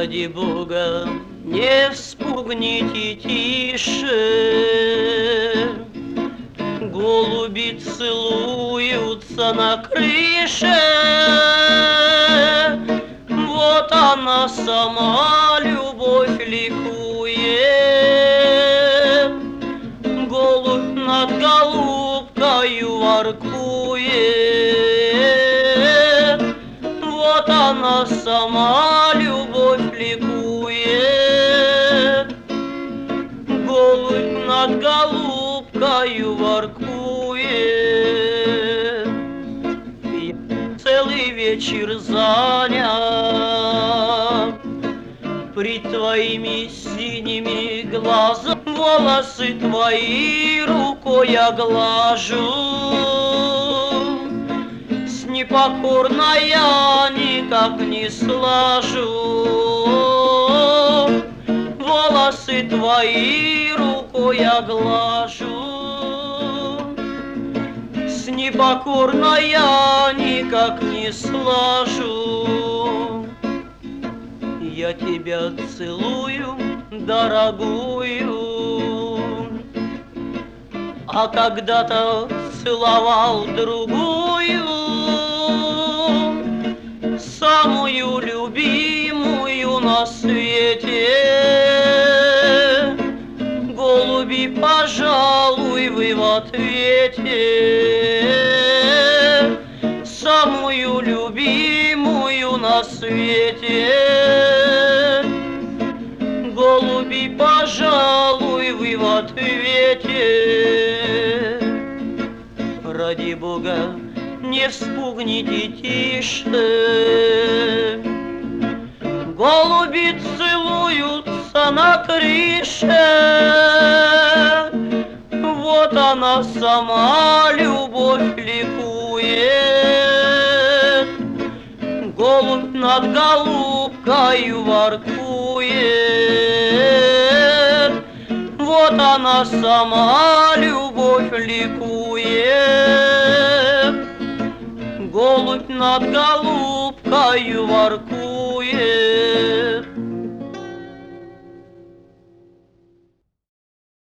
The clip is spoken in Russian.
Ради Бога, не вспугните тише, голуби целуются на крыше. Вот она сама, любовь ликует, голубь над голубкою воркует. Вот она сама, любовь ликует, голубь над голубкою воркует. Я целый вечер занят пред твоими синими глазами, волосы твои рукой я глажу, с непокорной я никак не слажу. Волосы твои рукой я глажу, с непокорной я никак не слажу. Я тебя целую, дорогую, а когда-то целовал другую, самую любимую на свете. Голуби, пожалуй, вы в ответе, самую любимую на свете. Голуби, пожалуй, вы в ответе. Ради Бога, не вспугните тише, голуби целуются на крыше. Вот она сама, любовь ликует, голубь над голубкою воркует. Вот она сама, любовь ликует, голубь над голубкою воркует.